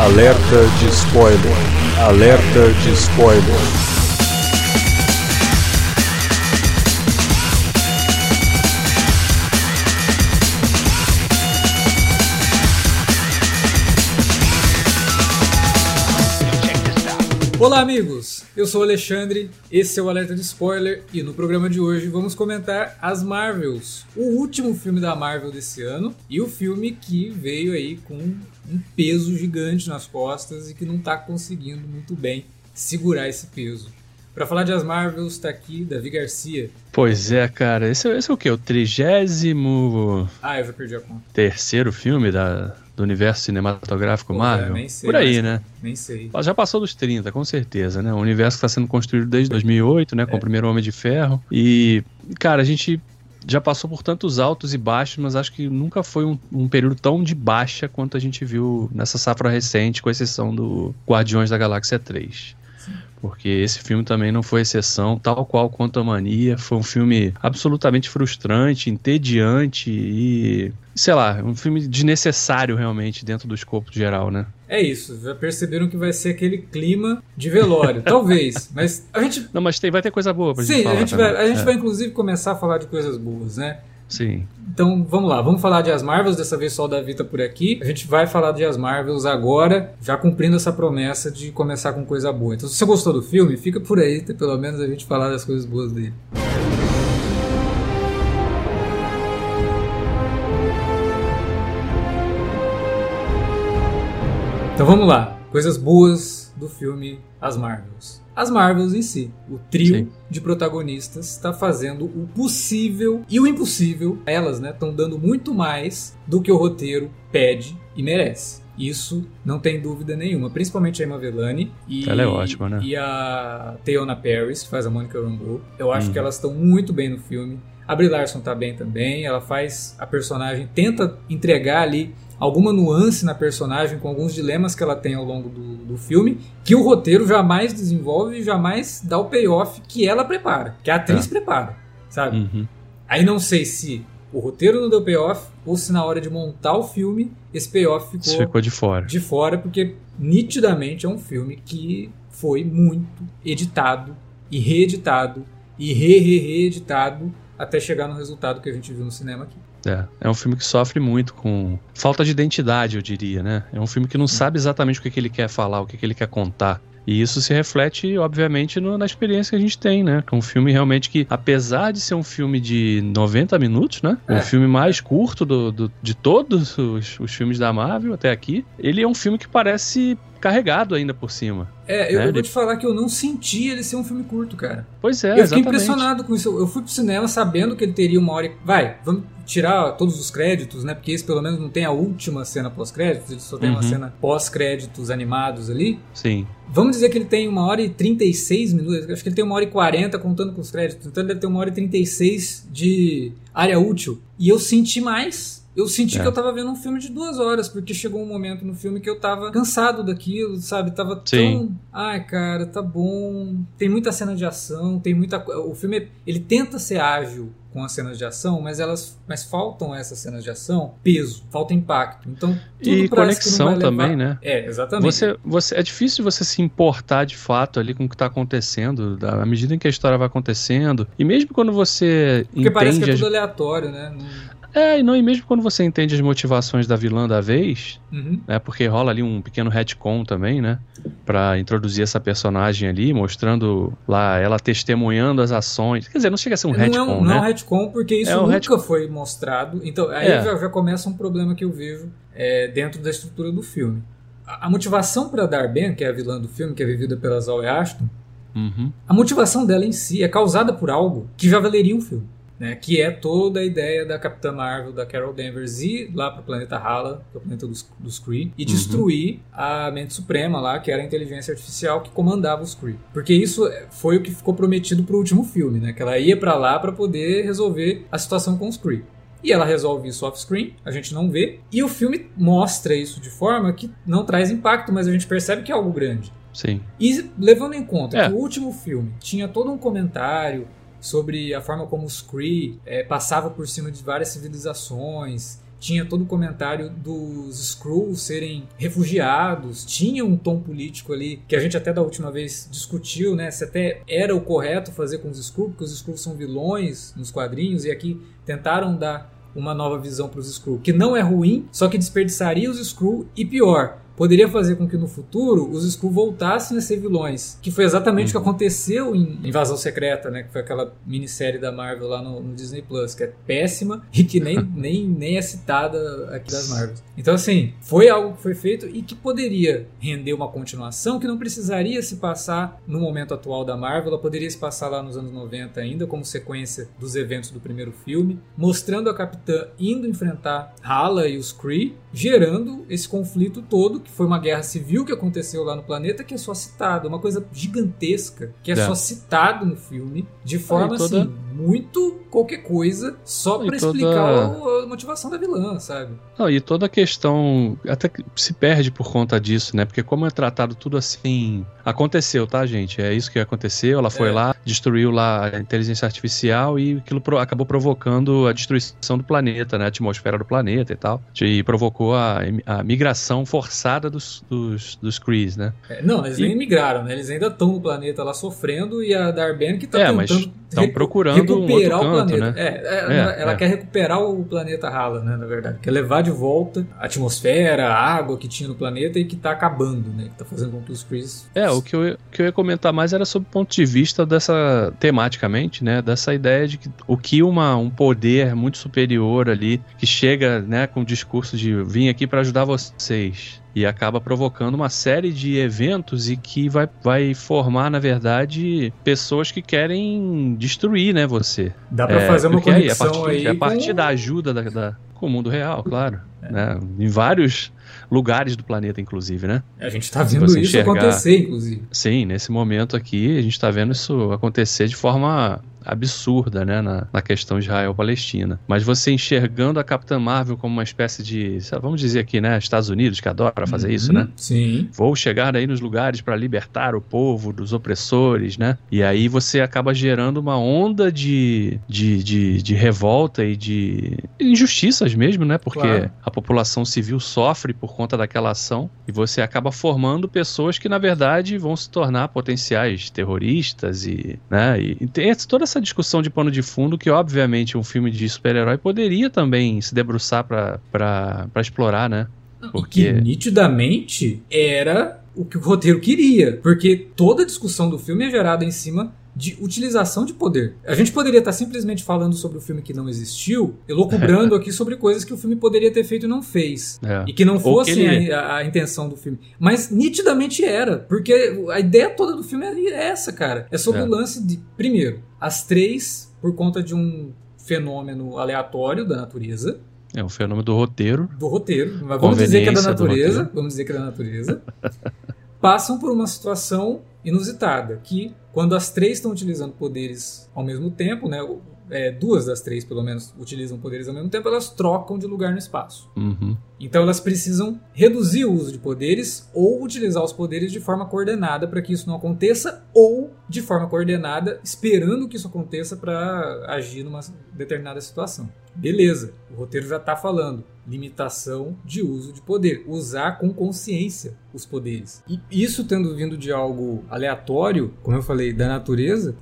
Alerta de spoiler. Alerta de spoiler. Olá amigos, eu sou o Alexandre, esse é o Alerta de Spoiler e no programa de hoje vamos comentar as Marvels, o último filme da Marvel desse ano e o filme que veio aí com um peso gigante nas costas e que não está conseguindo muito bem segurar esse peso. Para falar de as Marvels está aqui Davi Garcia. Pois é, cara, esse é o quê? O 30º... eu já perdi a conta. Terceiro filme do universo cinematográfico Marvel? Nem sei. Por aí, né? Nem sei. Já passou dos 30, com certeza, né? O universo que está sendo construído desde 2008, né? Com o primeiro Homem de Ferro. E, cara, a gente já passou por tantos altos e baixos, mas acho que nunca foi um período tão de baixa quanto a gente viu nessa safra recente, com exceção do Guardiões da Galáxia 3. Porque esse filme também não foi exceção, tal qual Quantumania. Foi um filme absolutamente frustrante, entediante e, sei lá, um filme desnecessário realmente dentro do escopo geral, né? É isso, já perceberam que vai ser aquele clima de velório, talvez, mas a gente... Não, mas vai ter coisa boa pra gente falar. Sim, a gente vai inclusive começar a falar de coisas boas, né? Sim. Então vamos lá, vamos falar de As Marvels, dessa vez só o Davi tá por aqui. A gente vai falar de As Marvels agora, já cumprindo essa promessa de começar com coisa boa. Então se você gostou do filme, fica por aí, pelo menos a gente falar das coisas boas dele. Então vamos lá, coisas boas do filme As Marvels. As Marvels em si, o trio de protagonistas está fazendo o possível e o impossível. Elas, né, estão dando muito mais do que o roteiro pede e merece. Isso não tem dúvida nenhuma. Principalmente a Emma Velani ela é ótima, né? E a Teyonah Parris, que faz a Monica Rambeau. Eu acho que elas estão muito bem no filme. A Brie Larson está bem também. Ela faz a personagem, tenta entregar ali alguma nuance na personagem com alguns dilemas que ela tem ao longo do filme, que o roteiro jamais desenvolve e jamais dá o payoff que ela prepara, que a atriz prepara, sabe? Aí não sei se o roteiro não deu payoff ou se na hora de montar o filme esse payoff ficou de fora. De fora, porque nitidamente é um filme que foi muito editado e reeditado e reeditado até chegar no resultado que a gente viu no cinema aqui. É um filme que sofre muito com falta de identidade, eu diria, né? É um filme que não sabe exatamente o que ele quer falar, o que ele quer contar. E isso se reflete, obviamente, na experiência que a gente tem, né? Que é um filme realmente que, apesar de ser um filme de 90 minutos, né? O filme mais curto de todos os filmes da Marvel até aqui, ele é um filme que parece carregado ainda por cima. Eu vou te falar que eu não senti ele ser um filme curto, cara. Pois eu fiquei impressionado com isso. Eu fui pro cinema sabendo que ele teria uma hora... Vamos tirar todos os créditos, né? Porque esse pelo menos não tem a última cena pós-créditos, ele só tem uma cena pós-créditos animados ali. Sim. Vamos dizer que ele tem 1h36 minutos, acho que ele tem 1h40 contando com os créditos, então ele deve ter 1h36 de área útil. E eu senti mais. Eu senti que eu tava vendo um filme de 2 horas, porque chegou um momento no filme que eu tava cansado daquilo, sabe? Tava tão... Ai, cara, tá bom. Tem muita cena de ação, tem muita... O filme, ele tenta ser ágil com as cenas de ação, mas faltam essas cenas de ação, peso, falta impacto. Então, tudo e conexão que não vai também, levar... né? Exatamente. É difícil você se importar de fato ali com o que tá acontecendo, à medida em que a história vai acontecendo. E mesmo quando você porque parece que é tudo aleatório, né? E mesmo quando você entende as motivações da vilã da vez, né, porque rola ali um pequeno retcon também, né, pra introduzir essa personagem ali, mostrando lá ela testemunhando as ações. Quer dizer, não chega a ser um retcon, né? Não é um retcon, porque isso nunca foi mostrado. Então, aí já começa um problema que eu vejo dentro da estrutura do filme. A motivação pra Dar-Benn, que é a vilã do filme, que é vivida pela Zoe Ashton, a motivação dela em si é causada por algo que já valeria um filme. Né, que é toda a ideia da Capitã Marvel, da Carol Danvers, ir lá pro planeta Hala, que é o planeta dos Kree, e destruir a mente suprema lá, que era a inteligência artificial que comandava os Kree. Porque isso foi o que ficou prometido pro último filme, né, que ela ia pra lá pra poder resolver a situação com os Kree. E ela resolve isso off-screen, a gente não vê, e o filme mostra isso de forma que não traz impacto, mas a gente percebe que é algo grande. Sim. E levando em conta que o último filme tinha todo um comentário sobre a forma como os Kree passavam por cima de várias civilizações, tinha todo o comentário dos Skrulls serem refugiados, tinha um tom político ali, que a gente até da última vez discutiu, né, se até era o correto fazer com os Skrulls, porque os Skrulls são vilões nos quadrinhos, e aqui tentaram dar uma nova visão para os Skrulls, que não é ruim, só que desperdiçaria os Skrulls, e pior, poderia fazer com que no futuro os Skrulls voltassem a ser vilões, que foi exatamente o que aconteceu em Invasão Secreta, né, que foi aquela minissérie da Marvel lá no Disney Plus, que é péssima e que nem é citada aqui das Marvel. Então assim, foi algo que foi feito e que poderia render uma continuação que não precisaria se passar no momento atual da Marvel, ela poderia se passar lá nos anos 90 ainda, como sequência dos eventos do primeiro filme, mostrando a Capitã indo enfrentar Hala e os Kree, gerando esse conflito todo, que foi uma guerra civil que aconteceu lá no planeta, que é só citado, uma coisa gigantesca, que é só citado no filme, de forma assim, muito qualquer coisa, só pra explicar a motivação da vilã, sabe? Não, e toda a questão até que se perde por conta disso, né? Porque como é tratado tudo assim, aconteceu, tá, gente? É isso que aconteceu, ela foi lá, destruiu lá a inteligência artificial e aquilo acabou provocando a destruição do planeta, né? A atmosfera do planeta e tal, e provocou a migração forçada dos Krees, né? Não, eles nem migraram, né? Eles ainda estão no planeta lá sofrendo, e a Darben que tá tentando mas estão procurando recuperar um outro o planeta. Né? Ela quer recuperar o planeta Hala, né? Na verdade, quer levar de volta a atmosfera, a água que tinha no planeta e que tá acabando, né? Que tá fazendo com que os Krees... O que eu ia comentar mais era sobre o ponto de vista dessa, tematicamente, né? Dessa ideia de que o que um poder muito superior ali, que chega, né, com o discurso de vim aqui para ajudar vocês, e acaba provocando uma série de eventos e que vai formar, na verdade, pessoas que querem destruir, né, você. Dá pra fazer uma conexão aí a partir da ajuda com o mundo real, claro. Né, em vários lugares do planeta, inclusive, né? A gente tá vendo isso acontecer, inclusive. Sim, nesse momento aqui, a gente tá vendo isso acontecer de forma absurda, né, na questão Israel-Palestina. Mas você enxergando a Capitã Marvel como uma espécie de, vamos dizer aqui, né, Estados Unidos, que adora fazer isso, né? Sim. Vou chegar aí nos lugares para libertar o povo dos opressores, né? E aí você acaba gerando uma onda de revolta e de injustiças mesmo, né? Porque a população civil sofre por conta daquela ação e você acaba formando pessoas que, na verdade, vão se tornar potenciais terroristas e, né? E tem toda essa discussão de pano de fundo que, obviamente, um filme de super-herói poderia também se debruçar para explorar, né? Porque que nitidamente era o que o roteiro queria, porque toda a discussão do filme é gerada em cima de utilização de poder. A gente poderia estar simplesmente falando sobre o filme que não existiu, elocubrando aqui sobre coisas que o filme poderia ter feito e não fez. E que não fosse a intenção do filme. Mas nitidamente era, porque a ideia toda do filme é essa, cara. É sobre o lance de, primeiro, as três, por conta de um fenômeno aleatório da natureza. É um fenômeno do roteiro. Mas vamos dizer que é da natureza. Passam por uma situação inusitada, que quando as três estão utilizando poderes ao mesmo tempo, né, duas das três pelo menos utilizam poderes ao mesmo tempo, elas trocam de lugar no espaço. Então elas precisam reduzir o uso de poderes ou utilizar os poderes de forma coordenada para que isso não aconteça, ou de forma coordenada esperando que isso aconteça para agir numa determinada situação. Beleza, o roteiro já está falando limitação de uso de poder, usar com consciência os poderes. E isso tendo vindo de algo aleatório, como eu falei, da natureza,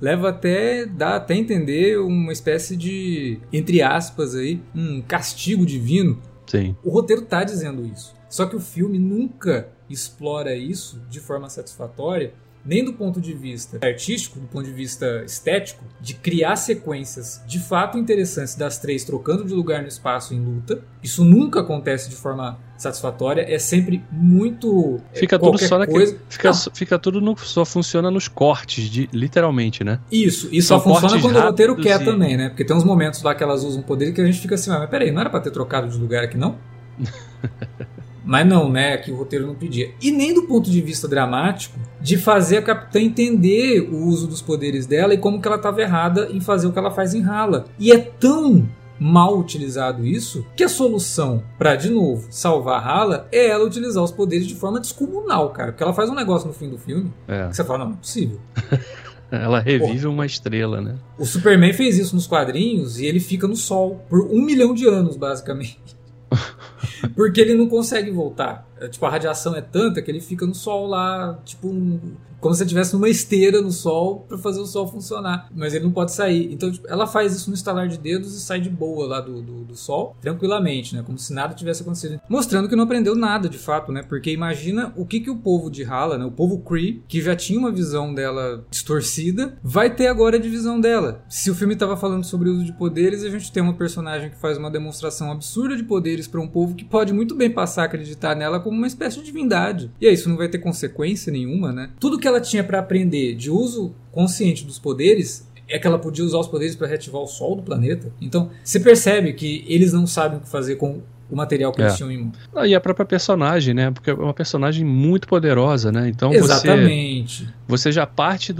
dá até entender uma espécie de, entre aspas aí, um castigo divino. Sim. O roteiro tá dizendo isso. Só que o filme nunca explora isso de forma satisfatória, nem do ponto de vista artístico, do ponto de vista estético, de criar sequências de fato interessantes das três trocando de lugar no espaço em luta. Isso nunca acontece de forma satisfatória, é sempre muito... Fica tudo só coisa. Fica tudo só funciona nos cortes, literalmente, né? Isso, e só funciona quando o roteiro quer também, né? Porque tem uns momentos lá que elas usam poder que a gente fica assim, mas peraí, não era pra ter trocado de lugar aqui, não? Mas não, né? Que o roteiro não pedia. E nem do ponto de vista dramático, de fazer a Capitã entender o uso dos poderes dela e como que ela estava errada em fazer o que ela faz em Hala. E é tão mal utilizado isso, que a solução para, de novo, salvar Hala é ela utilizar os poderes de forma descomunal, cara. Porque ela faz um negócio no fim do filme que você fala, não é possível. Ela revive uma estrela, né? O Superman fez isso nos quadrinhos e ele fica no sol por 1 milhão de anos, basicamente. Porque ele não consegue voltar. Tipo, a radiação é tanta que ele fica no sol lá, tipo, como se ele estivesse numa esteira no sol pra fazer o sol funcionar. Mas ele não pode sair. Então, tipo, ela faz isso no estalar de dedos e sai de boa lá do sol, tranquilamente, né? Como se nada tivesse acontecido. Mostrando que não aprendeu nada, de fato, né? Porque imagina o que o povo de Hala, né? O povo Kree, que já tinha uma visão dela distorcida, vai ter agora a divisão dela. Se o filme tava falando sobre o uso de poderes, a gente tem uma personagem que faz uma demonstração absurda de poderes pra um povo que pode muito bem passar a acreditar nela como uma espécie de divindade. E aí, isso não vai ter consequência nenhuma, né? Tudo que ela tinha pra aprender de uso consciente dos poderes é que ela podia usar os poderes para reativar o sol do planeta. Então, você percebe que eles não sabem o que fazer com o material que eles tinham em mão. E a própria personagem, né? Porque é uma personagem muito poderosa, né? Então exatamente. Você já parte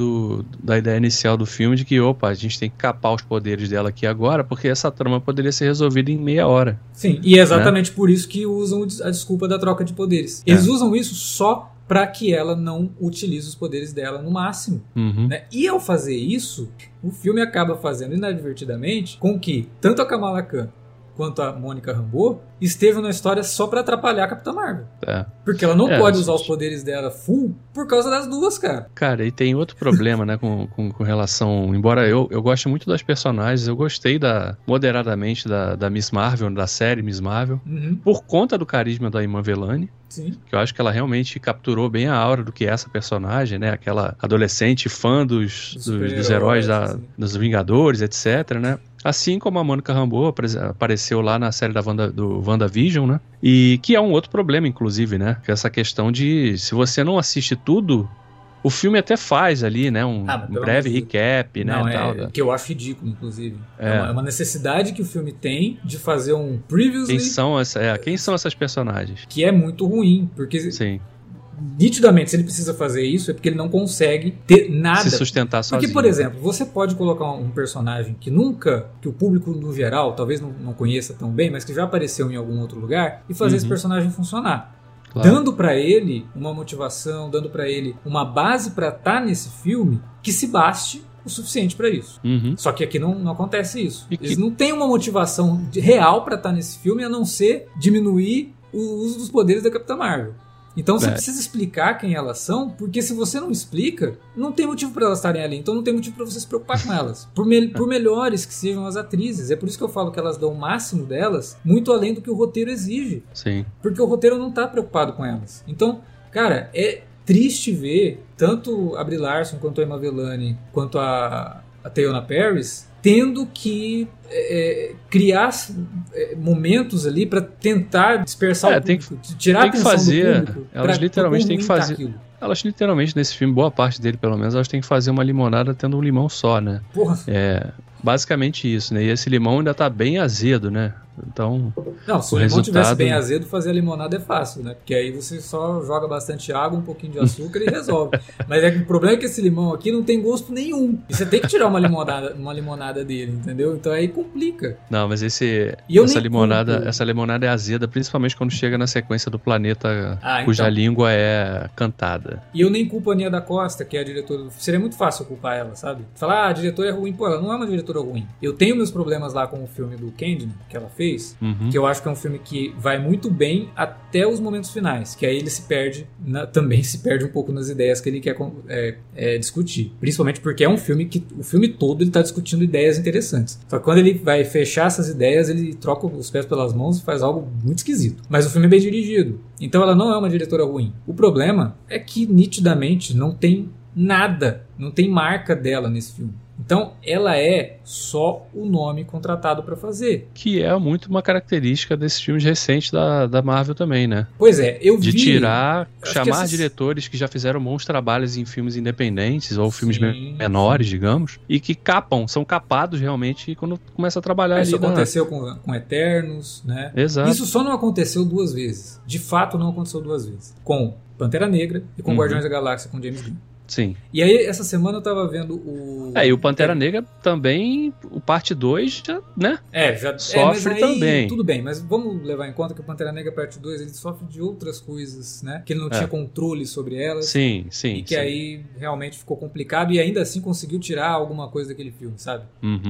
da ideia inicial do filme de que, opa, a gente tem que capar os poderes dela aqui agora, porque essa trama poderia ser resolvida em meia hora. Sim, e é exatamente por isso que usam a desculpa da troca de poderes. Eles usam isso só para que ela não utilize os poderes dela no máximo. Né? E ao fazer isso, o filme acaba fazendo inadvertidamente com que tanto a Kamala Khan quanto a Mônica Rambeau estejam na história só pra atrapalhar a Capitã Marvel. Porque ela não pode usar os poderes dela full por causa das duas, cara. Cara, e tem outro problema, né, com relação... Embora eu goste muito das personagens, eu gostei moderadamente da Miss Marvel, da série Miss Marvel, por conta do carisma da Iman Vellani. Sim. Que eu acho que ela realmente capturou bem a aura do que é essa personagem, né? Aquela adolescente fã dos heróis dos Vingadores, etc, né? Assim como a Mônica Rambeau apareceu lá na série do WandaVision, né? E que é um outro problema, inclusive, né? Que é essa questão de, se você não assiste tudo, o filme até faz ali, né? Um breve recap, né? Não, tal, que eu acho ridículo, inclusive. É uma necessidade que o filme tem de fazer um previously... Quem são essas personagens? Que é muito ruim, porque... Sim. Nitidamente, se ele precisa fazer isso, é porque ele não consegue ter nada. Se sustentar sozinho. Porque, por exemplo, você pode colocar um personagem que o público no geral, talvez não conheça tão bem, mas que já apareceu em algum outro lugar, e fazer esse personagem funcionar. Claro. Dando pra ele uma motivação, dando pra ele uma base pra estar nesse filme que se baste o suficiente pra isso. Só que aqui não acontece isso. Eles não têm uma motivação real pra estar nesse filme, a não ser diminuir o uso dos poderes da Capitã Marvel. Então você precisa explicar quem elas são, porque se você não explica, não tem motivo para elas estarem ali. Então não tem motivo para você se preocupar com elas. Por melhores que sejam as atrizes. É por isso que eu falo que elas dão o máximo delas, muito além do que o roteiro exige. Sim. Porque o roteiro não tá preocupado com elas. Então, cara, é triste ver tanto a Brie Larson, quanto a Iman Vellani, quanto a Teyonah Parris tendo que criar momentos ali para tentar dispersar o público, tirar a atenção do público. Elas literalmente têm que fazer. Elas literalmente, nesse filme, boa parte dele pelo menos, elas têm que fazer uma limonada tendo um limão só, né? Porra. Basicamente isso, né? E esse limão ainda tá bem azedo, né? Então, não, se o limão tivesse bem azedo, fazer a limonada é fácil, né? Porque aí você só joga bastante água, um pouquinho de açúcar e resolve. Mas o problema é que esse limão aqui não tem gosto nenhum. E você tem que tirar uma limonada dele, entendeu? Então aí complica. Não, mas essa limonada é azeda, principalmente quando chega na sequência do planeta cuja língua é cantada. E eu nem culpo a Nia da Costa, que é a diretora do... Seria muito fácil eu culpar ela, sabe? Falar, a diretora é ruim. Pô, ela não é uma diretora ruim. Eu tenho meus problemas lá com o filme do Candyman, que ela fez, que eu acho que é um filme que vai muito bem até os momentos finais, que aí ele se perde, também se perde um pouco nas ideias que ele quer discutir, principalmente porque é um filme que o filme todo ele tá discutindo ideias interessantes, só que quando ele vai fechar essas ideias, ele troca os pés pelas mãos e faz algo muito esquisito, mas o filme é bem dirigido, então ela não é uma diretora ruim. O problema é que nitidamente não tem nada, não tem marca dela nesse filme. Então, ela é só o nome contratado para fazer. Que é muito uma característica desses filmes recentes da Marvel também, né? Pois é, eu vi... De chamar diretores que já fizeram bons trabalhos em filmes independentes ou filmes menores, digamos, e que são capados realmente quando começa a trabalhar Isso aconteceu com Eternos, né? Exato. Isso só não aconteceu duas vezes. De fato, não aconteceu duas vezes. Com Pantera Negra e com Guardiões da Galáxia com James Gunn. Sim. E aí, essa semana eu tava vendo o... E o Pantera Negra também, o parte 2, né? Já sofre mas aí, também. Tudo bem, mas vamos levar em conta que o Pantera Negra parte 2, ele sofre de outras coisas, né? Que ele não tinha controle sobre elas. Sim. E que aí realmente ficou complicado e ainda assim conseguiu tirar alguma coisa daquele filme, sabe?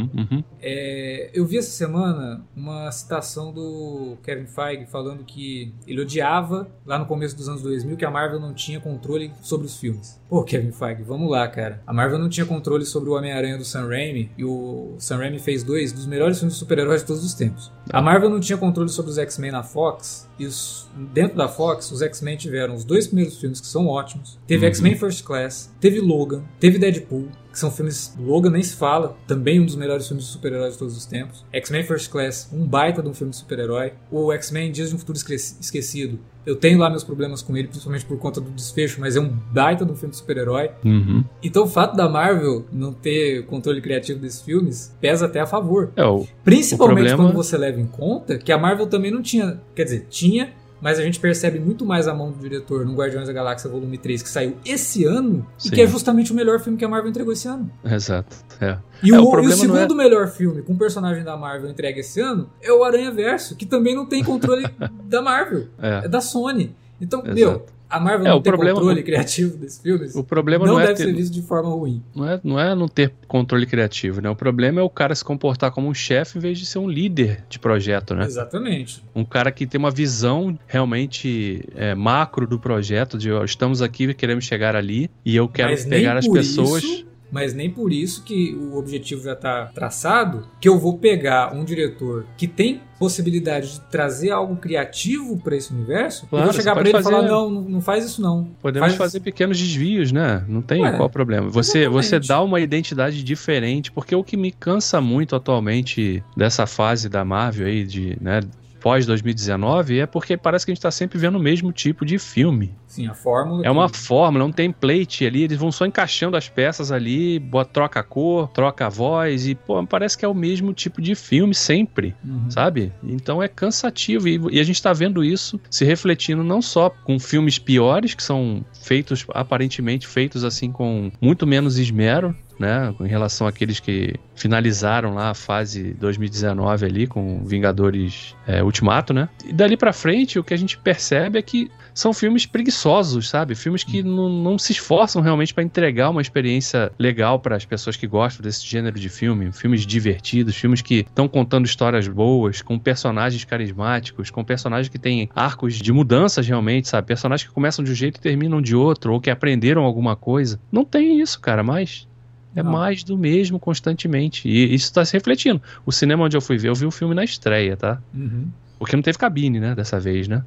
Eu vi essa semana uma citação do Kevin Feige falando que ele odiava, lá no começo dos anos 2000, que a Marvel não tinha controle sobre os filmes. Pô, Kevin Feige, vamos lá, cara. A Marvel não tinha controle sobre o Homem-Aranha do Sam Raimi, e o Sam Raimi fez 2 dos melhores filmes de super-heróis de todos os tempos. A Marvel não tinha controle sobre os X-Men na Fox, e dentro da Fox, os X-Men tiveram os 2 primeiros filmes que são ótimos. Teve X-Men First Class, teve Logan, teve Deadpool, que são filmes... Logan nem se fala, também um dos melhores filmes de super-heróis de todos os tempos. X-Men First Class, um baita de um filme de super-herói. O X-Men Dias de um Futuro Esquecido, eu tenho lá meus problemas com ele, principalmente por conta do desfecho, mas é um baita de um filme de super-herói. Então o fato da Marvel não ter controle criativo desses filmes pesa até a favor. Principalmente quando você leva em conta que a Marvel também não tinha... Quer dizer, tinha... Mas a gente percebe muito mais a mão do diretor no Guardiões da Galáxia Volume 3, que saiu esse ano, e que é justamente o melhor filme que a Marvel entregou esse ano. Exato. E o segundo melhor filme com personagem da Marvel entregue esse ano é o Aranhaverso, que também não tem controle da Marvel. É da Sony. Então, a Marvel não ter controle criativo desses filmes, o problema não deve ser visto de forma ruim. Não é não ter controle criativo, né? O problema é o cara se comportar como um chefe em vez de ser um líder de projeto, né? Exatamente. Um cara que tem uma visão realmente macro do projeto, de estamos aqui, queremos chegar ali, e eu quero pegar as pessoas... Mas nem por isso que o objetivo já está traçado, que eu vou pegar um diretor que tem possibilidade de trazer algo criativo para esse universo, e vou chegar para ele e falar, não faz isso não. Podemos fazer pequenos desvios, né? Não tem qual o problema. Você dá uma identidade diferente, porque o que me cansa muito atualmente dessa fase da Marvel aí, pós 2019, é porque parece que a gente tá sempre vendo o mesmo tipo de filme. Sim, a fórmula. É uma fórmula, um template ali, eles vão só encaixando as peças ali, troca a cor, troca a voz, e parece que é o mesmo tipo de filme sempre, sabe? Então é cansativo, e a gente tá vendo isso se refletindo não só com filmes piores, que são aparentemente feitos assim com muito menos esmero, né, em relação àqueles que finalizaram lá a fase 2019 ali com Vingadores Ultimato, né? E dali pra frente o que a gente percebe é que são filmes preguiçosos, sabe? Filmes que não se esforçam realmente para entregar uma experiência legal para as pessoas que gostam desse gênero de filme. Filmes divertidos, filmes que estão contando histórias boas, com personagens carismáticos, com personagens que têm arcos de mudanças realmente, sabe? Personagens que começam de um jeito e terminam de outro, ou que aprenderam alguma coisa. Não tem isso, cara, mas... É mais do mesmo constantemente. E isso está se refletindo. O cinema onde eu fui ver, eu vi o filme na estreia, tá? Porque não teve cabine, né? Dessa vez, né?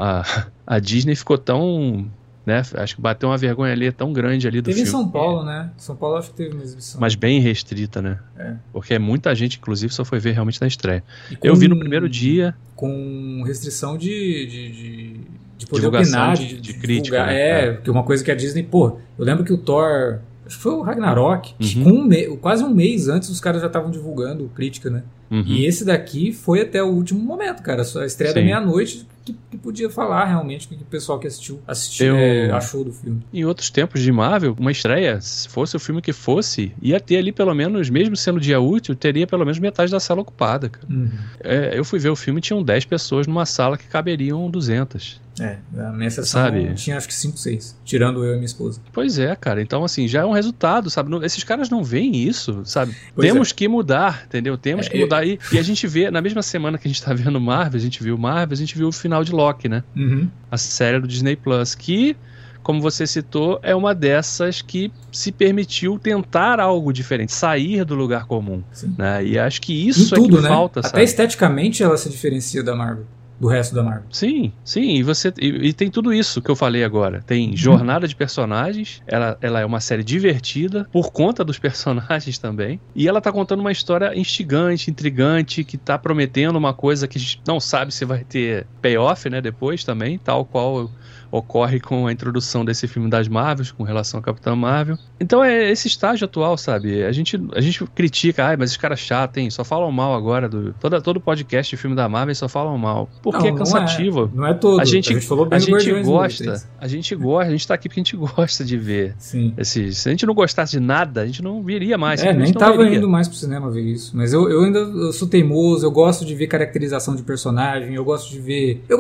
A Disney ficou tão... né? Acho que bateu uma vergonha ali tão grande ali do filme. Teve em São Paulo, né? São Paulo acho que teve uma exibição. Mas bem restrita, né? Porque muita gente, inclusive, só foi ver realmente na estreia. Eu vi no primeiro dia... Com restrição de poder divulgação, opinar, de crítica. Porque uma coisa que a Disney... eu lembro que o Thor... Acho que foi o Ragnarok, que quase um mês antes os caras já estavam divulgando crítica, né? E esse daqui foi até o último momento, cara. A estreia da meia-noite que podia falar realmente o que o pessoal que assistiu achou do filme. Em outros tempos de Marvel, uma estreia, se fosse o filme que fosse, ia ter ali pelo menos, mesmo sendo dia útil, teria pelo menos metade da sala ocupada, cara. Eu fui ver o filme e tinham 10 pessoas numa sala que caberiam 200. A minha sessão tinha acho que 5, 6, tirando eu e minha esposa. Pois é, cara, então assim, já é um resultado, sabe? Esses caras não veem isso, sabe? Temos que mudar, entendeu? Temos que mudar. E a gente vê, na mesma semana que a gente tá vendo Marvel, a gente viu o final de Loki, né? A série do Disney Plus, que, como você citou, é uma dessas que se permitiu tentar algo diferente, sair do lugar comum, né? E acho que isso é que falta, sabe? Até esteticamente ela se diferencia da Marvel. Do resto da Marvel. Sim, e tem tudo isso que eu falei agora. Tem jornada de personagens, ela é uma série divertida, por conta dos personagens também, e ela tá contando uma história instigante, intrigante, que tá prometendo uma coisa que a gente não sabe se vai ter payoff, né, depois também, tal qual ocorre com a introdução desse filme das Marvels, com relação a Capitã Marvel. Então é esse estágio atual, sabe? A gente critica, mas os caras chatos, hein? Só falam mal agora. Todo podcast de filme da Marvel só falam mal. Porque é cansativo. Não é todo. A gente falou bem gosta. A gente tá aqui porque a gente gosta de ver. Sim. Se a gente não gostasse de nada, a gente não viria mais. Nem tava indo mais pro cinema ver isso. Mas eu ainda sou teimoso, eu gosto de ver caracterização de personagem, eu gosto de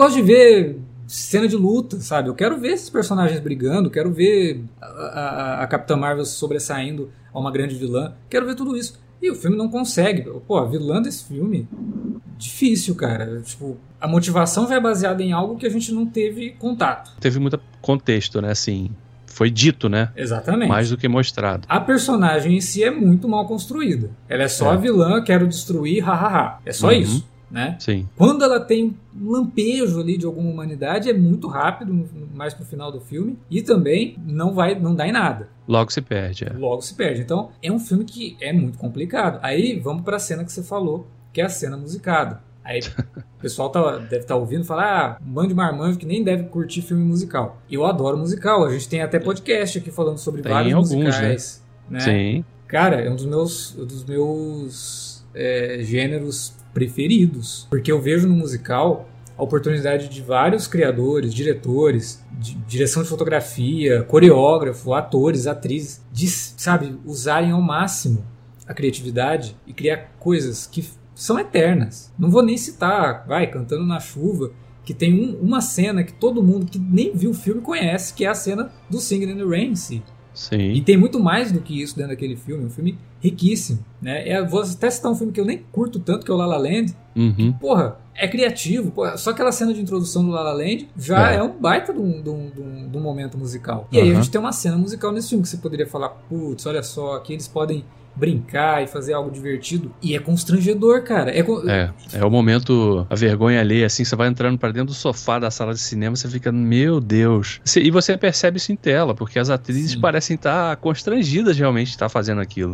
ver cena de luta, sabe? Eu quero ver esses personagens brigando, quero ver a Capitã Marvel sobressaindo a uma grande vilã, quero ver tudo isso. E o filme não consegue. Pô, a vilã desse filme, difícil, cara. Tipo, a motivação vai baseada em algo que a gente não teve contato. Teve muito contexto, né? Assim, foi dito, né? Exatamente. Mais do que mostrado. A personagem em si é muito mal construída. Ela é só a vilã, quero destruir, hahaha. É só isso. Né? Sim. Quando ela tem um lampejo ali de alguma humanidade, é muito rápido, mais pro final do filme, e também não dá em nada. Logo se perde. Logo se perde. Então, é um filme que é muito complicado. Aí, vamos pra cena que você falou, que é a cena musicada. Aí, o pessoal deve estar ouvindo falar, um bando de marmanjo que nem deve curtir filme musical. Eu adoro musical, a gente tem até podcast aqui falando sobre vários musicais. Né? Sim. Cara, é um dos meus gêneros preferidos, porque eu vejo no musical a oportunidade de vários criadores, diretores, direção de fotografia, coreógrafo, atores, atrizes, de, sabe, usarem ao máximo a criatividade e criar coisas que são eternas. Não vou nem citar, Cantando na Chuva, que tem uma cena que todo mundo que nem viu o filme conhece, que é a cena do Singing in the Rain, sim. Sim. E tem muito mais do que isso dentro daquele filme, um filme riquíssimo, né? Vou até citar um filme que eu nem curto tanto, que é o La La Land, que, porra, é criativo, porra, só aquela cena de introdução do La La Land já é um baita de um momento musical. E aí a gente tem uma cena musical nesse filme que você poderia falar, putz, olha só, aqui eles podem brincar e fazer algo divertido, e é constrangedor, cara. É o momento, a vergonha alheia, assim, você vai entrando pra dentro do sofá da sala de cinema, você fica, meu Deus. E você percebe isso em tela, porque as atrizes parecem estar constrangidas realmente de estar fazendo aquilo.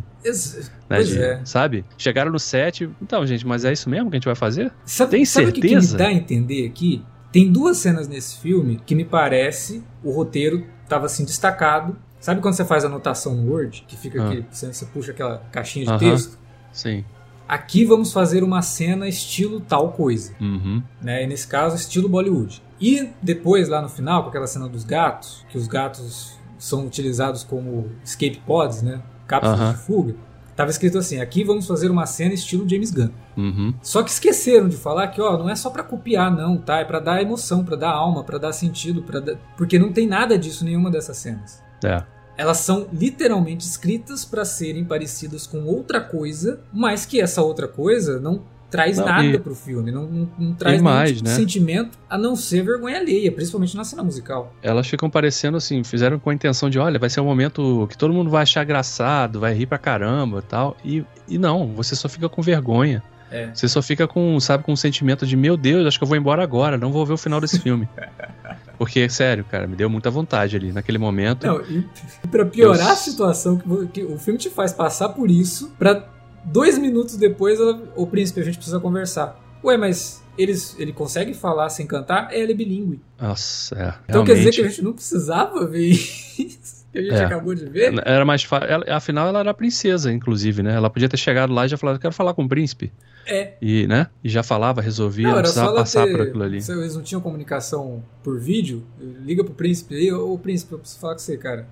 Sabe? Chegaram no set, então, gente, mas é isso mesmo que a gente vai fazer? Tem certeza? Sabe o que me dá a entender aqui? Tem duas cenas nesse filme que me parece o roteiro estava assim destacado. Sabe quando você faz anotação no Word? Que fica aqui, você puxa aquela caixinha de texto? Sim. Aqui vamos fazer uma cena estilo tal coisa. Né? E nesse caso, estilo Bollywood. E depois, lá no final, com aquela cena dos gatos, que os gatos são utilizados como escape pods, né? Cápsulas de fuga. Tava escrito assim, aqui vamos fazer uma cena estilo James Gunn. Só que esqueceram de falar que, não é só pra copiar, não, tá? É pra dar emoção, pra dar alma, pra dar sentido, porque não tem nada disso em nenhuma dessas cenas. Elas são literalmente escritas para serem parecidas com outra coisa, mas que essa outra coisa não traz nada pro filme, não traz nenhum tipo de sentimento, a não ser vergonha alheia, principalmente na cena musical. Elas ficam parecendo assim, fizeram com a intenção de, olha, vai ser um momento que todo mundo vai achar engraçado, vai rir pra caramba e tal, e não, você só fica com vergonha. Você só fica com um sentimento de, meu Deus, acho que eu vou embora agora, não vou ver o final desse filme. Porque, sério, cara, me deu muita vontade ali, naquele momento. Não, e pra piorar a situação, que o filme te faz passar por isso, pra 2 minutos depois, o príncipe, a gente precisa conversar. Ué, mas ele consegue falar sem cantar? Ele é bilíngue. Nossa, então realmente. Quer dizer que a gente não precisava ver isso? Que a gente acabou de ver? Era mais fácil. Afinal, ela era a princesa, inclusive, né? Ela podia ter chegado lá e já falado, quero falar com o príncipe. E, né? E já falava, resolvia, não precisava passar por aquilo ali. Eles não tinham comunicação por vídeo? Liga pro príncipe aí, ô príncipe, eu preciso falar com você, cara.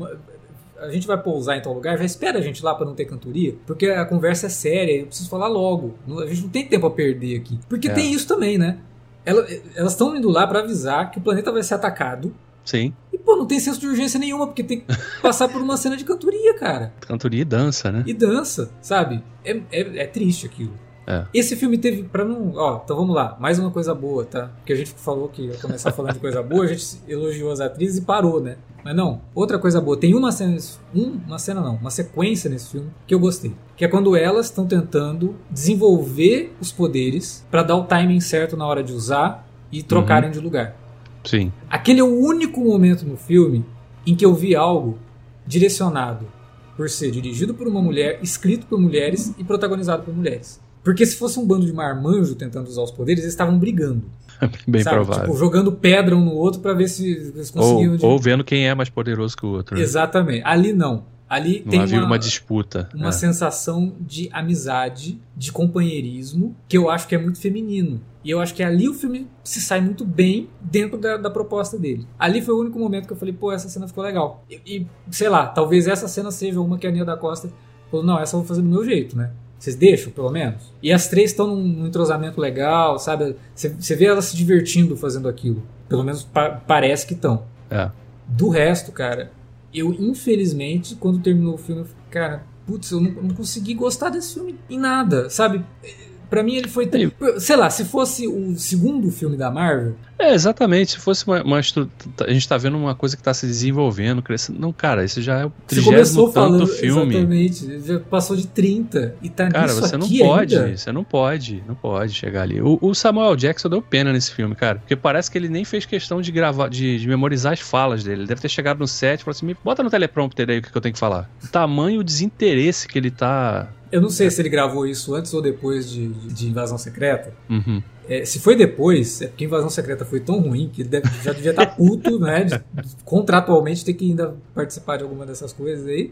A gente vai pousar em tal lugar, já espera a gente lá pra não ter cantoria, porque a conversa é séria, eu preciso falar logo. A gente não tem tempo a perder aqui. Porque tem isso também, né? Elas estão indo lá pra avisar que o planeta vai ser atacado. Sim. E, não tem senso de urgência nenhuma, porque tem que passar por uma cena de cantoria, cara. Cantoria e dança, né? E dança, sabe? É triste aquilo. Esse filme teve pra não... então vamos lá, mais uma coisa boa, tá? Porque a gente falou que ia começar falando de coisa boa, a gente elogiou as atrizes e parou, né? Mas não, outra coisa boa, tem uma sequência nesse filme que eu gostei, que é quando elas estão tentando desenvolver os poderes pra dar o timing certo na hora de usar e trocarem de lugar. Sim. Aquele é o único momento no filme em que eu vi algo direcionado por ser dirigido por uma mulher, escrito por mulheres e protagonizado por mulheres. Porque se fosse um bando de marmanjo tentando usar os poderes, eles estavam brigando. Bem provável. Tipo, jogando pedra um no outro pra ver se eles conseguiam... Ou vendo quem é mais poderoso que o outro. Né? Exatamente. Ali não. Ali não tem havia uma disputa. Uma sensação de amizade, de companheirismo, que eu acho que é muito feminino. E eu acho que ali o filme se sai muito bem dentro da proposta dele. Ali foi o único momento que eu falei, pô, essa cena ficou legal. E sei lá, talvez essa cena seja uma que a Nia da Costa falou, não, essa eu vou fazer do meu jeito, né? Vocês deixam, pelo menos? E as três estão num entrosamento legal, sabe? Você vê elas se divertindo fazendo aquilo. Pelo menos parece que estão. É. Do resto, cara, eu, infelizmente, quando terminou o filme, eu falei, cara, putz, eu não consegui gostar desse filme em nada, sabe? Pra mim ele foi... Sei lá, se fosse o segundo filme da Marvel... exatamente. Se fosse a gente tá vendo uma coisa que tá se desenvolvendo, crescendo. Não, cara, esse já é o 30º tanto do filme. Exatamente. Já passou de 30 e tá cara, nisso você aqui não pode, ainda. Você não pode chegar ali. O Samuel Jackson deu pena nesse filme, cara. Porque parece que ele nem fez questão de gravar, de memorizar as falas dele. Ele deve ter chegado no set e falou assim, bota no teleprompter aí o que eu tenho que falar. O tamanho, o desinteresse que ele tá... Eu não sei se ele gravou isso antes ou depois de Invasão Secreta. Uhum. Se foi depois, é porque Invasão Secreta foi tão ruim que ele já devia estar puto, né? Contratualmente ter que ainda participar de alguma dessas coisas aí.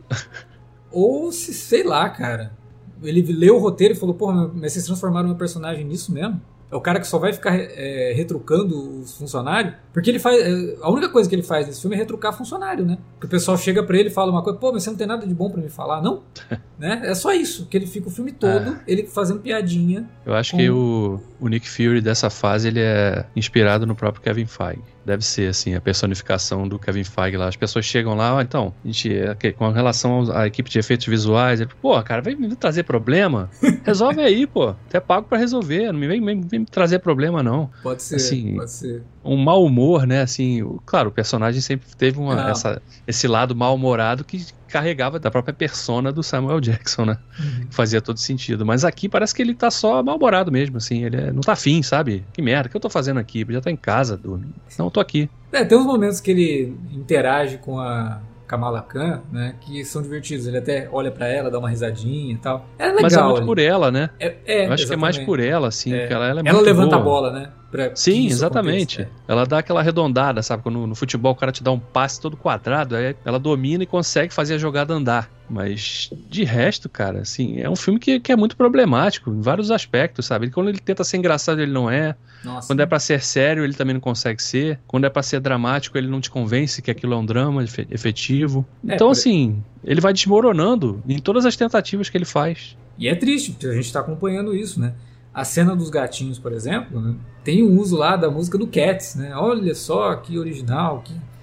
Ou se, sei lá, cara. Ele leu o roteiro e falou, porra, mas vocês transformaram meu personagem nisso mesmo? É o cara que só vai ficar retrucando os funcionários? Porque ele faz... A única coisa que ele faz nesse filme é retrucar funcionário, né? Porque o pessoal chega pra ele e fala uma coisa, pô, mas você não tem nada de bom pra me falar, não? Né? É só isso, que ele fica o filme todo, ele fazendo piadinha. Eu acho que o Nick Fury dessa fase, ele é inspirado no próprio Kevin Feige. Deve ser, assim, a personificação do Kevin Feige lá. As pessoas chegam lá, então, a gente, com relação à equipe de efeitos visuais, ele, pô, cara, vem me trazer problema? Resolve aí, pô. Até pago pra resolver, não vem me trazer problema, não. Pode ser, assim, pode ser. Um mau humor, né, assim, claro, o personagem sempre teve esse lado mal-humorado que carregava da própria persona do Samuel Jackson, né? Uhum. Fazia todo sentido. Mas aqui parece que ele tá só mal-humorado mesmo, assim. Ele não tá afim, sabe? Que merda, o que eu tô fazendo aqui? Já tá em casa, dormindo. Não, eu tô aqui. Tem uns momentos que ele interage com a Kamala Khan, né? Que são divertidos. Ele até olha pra ela, dá uma risadinha e tal. É legal. Mas é muito por ela, né? Eu acho exatamente. Que é mais por ela, assim. Porque ela é muito ela levanta boa. A bola, né? Sim, exatamente. Ela dá aquela arredondada, sabe? Quando no futebol o cara te dá um passe todo quadrado, aí ela domina e consegue fazer a jogada andar. Mas de resto, cara, assim, é um filme que é muito problemático em vários aspectos, sabe? Quando ele tenta ser engraçado, ele não é. Nossa. Quando é pra ser sério, ele também não consegue ser. Quando é pra ser dramático, ele não te convence que aquilo é um drama efetivo. Então, assim, ele vai desmoronando em todas as tentativas que ele faz. E é triste, porque a gente tá acompanhando isso, né? A cena dos gatinhos, por exemplo, né, tem o uso lá da música do Cats, né? Olha só que original,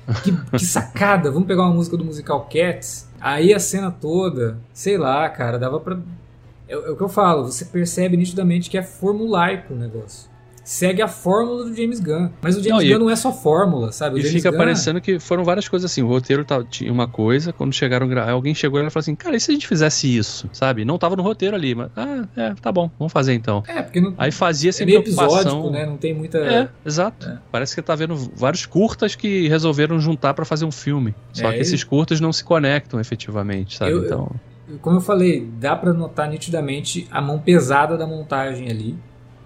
que sacada. Vamos pegar uma música do musical Cats. Aí a cena toda, sei lá, cara, dava pra... É o que eu falo, você percebe nitidamente que é formulaico o negócio. Segue a fórmula do James Gunn. Mas o James Gunn não é só fórmula, sabe? E fica parecendo que foram várias coisas assim. O roteiro tinha uma coisa, quando chegaram a gravar, alguém chegou e falou assim, cara, e se a gente fizesse isso, sabe? Não tava no roteiro ali, mas, tá bom, vamos fazer então. Porque não... Aí fazia sem meio preocupação. Episódico, né? Não tem muita... Exato. Parece que tá vendo vários curtas que resolveram juntar pra fazer um filme. Só que esses curtas não se conectam efetivamente, sabe? Como eu falei, dá pra notar nitidamente a mão pesada da montagem ali.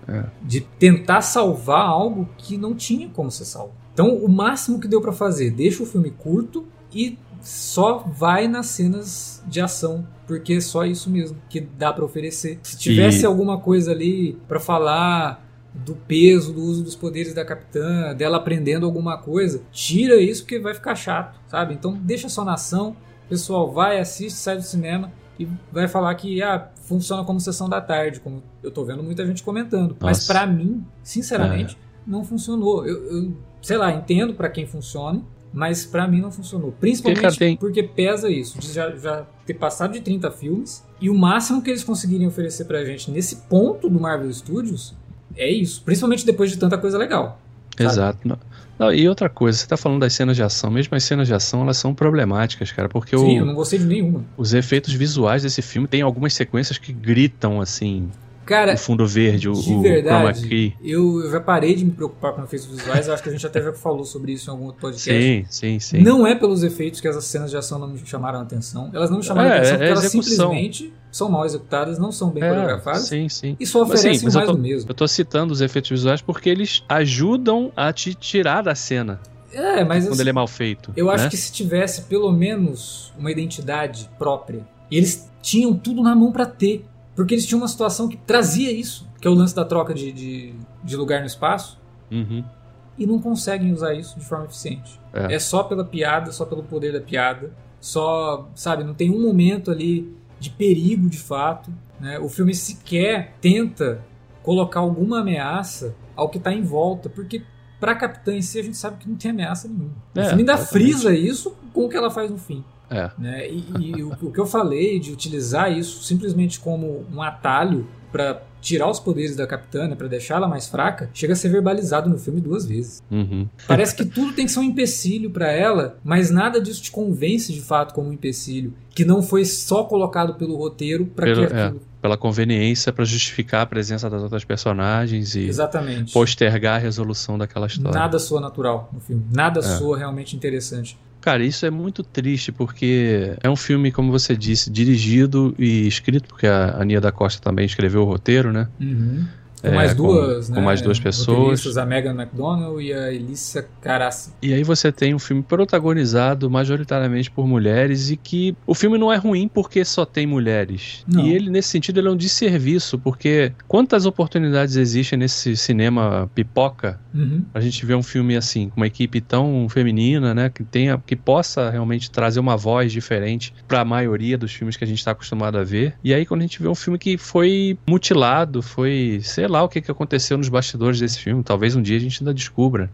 De tentar salvar algo que não tinha como ser salvo. Então, o máximo que deu pra fazer, deixa o filme curto e só vai nas cenas de ação, porque é só isso mesmo que dá pra oferecer. Se tivesse alguma coisa ali pra falar do peso, do uso dos poderes da Capitã, dela aprendendo alguma coisa, tira isso porque vai ficar chato, sabe? Então, deixa só na ação, o pessoal vai, assiste, sai do cinema e vai falar que funciona como sessão da tarde, como eu tô vendo muita gente comentando. Nossa. Mas pra mim, sinceramente, não funcionou. Eu sei lá, entendo pra quem funcione, mas pra mim não funcionou. Principalmente porque pesa isso, de já ter passado de 30 filmes, e o máximo que eles conseguirem oferecer pra gente nesse ponto do Marvel Studios é isso. Principalmente depois de tanta coisa legal. Sabe? Exato. Não, e outra coisa, você tá falando das cenas de ação, mesmo as cenas de ação, elas são problemáticas, cara, porque eu não gostei de nenhuma. Os efeitos visuais desse filme tem algumas sequências que gritam, assim, o fundo verde, o chroma key. Eu já parei de me preocupar com efeitos visuais, eu acho que a gente até já falou sobre isso em algum outro podcast. Sim. Não é pelos efeitos que essas cenas de ação não me chamaram a atenção. Elas não me chamaram a atenção porque elas simplesmente são mal executadas, não são bem coreografadas. Sim. E só oferecem mais do mesmo. Eu tô citando os efeitos visuais porque eles ajudam a te tirar da cena. Mas quando ele é mal feito. Eu acho que se tivesse pelo menos uma identidade própria, e eles tinham tudo na mão pra ter, porque eles tinham uma situação que trazia isso, que é o lance da troca de lugar no espaço, e não conseguem usar isso de forma eficiente. É só pela piada, só pelo poder da piada, só, sabe, não tem um momento ali de perigo de fato, né? O filme sequer tenta colocar alguma ameaça ao que tá em volta, porque pra Capitã em si a gente sabe que não tem ameaça nenhuma. O filme ainda frisa isso com o que ela faz no fim. Né? E o que eu falei de utilizar isso simplesmente como um atalho pra tirar os poderes da Capitã, né, pra deixar ela mais fraca, chega a ser verbalizado no filme 2 vezes. Parece que tudo tem que ser um empecilho pra ela, mas nada disso te convence de fato como um empecilho, que não foi só colocado pelo roteiro pra que aquilo... Pela conveniência para justificar a presença das outras personagens e Exatamente. Postergar a resolução daquela história. Nada soa natural no filme, nada soa realmente interessante. Cara, isso é muito triste porque é um filme, como você disse, dirigido e escrito, porque a Nia da Costa também escreveu o roteiro, né? Com mais duas, né? Com mais duas pessoas. A Megan McDonnell e a Elissa Carassi. E aí você tem um filme protagonizado majoritariamente por mulheres e que o filme não é ruim porque só tem mulheres. Não. E ele, nesse sentido, ele é um desserviço, porque quantas oportunidades existem nesse cinema pipoca a gente ver um filme assim, com uma equipe tão feminina, né? Que possa realmente trazer uma voz diferente para a maioria dos filmes que a gente está acostumado a ver. E aí quando a gente vê um filme que foi mutilado, foi... sei lá o que aconteceu nos bastidores desse filme, talvez um dia a gente ainda descubra,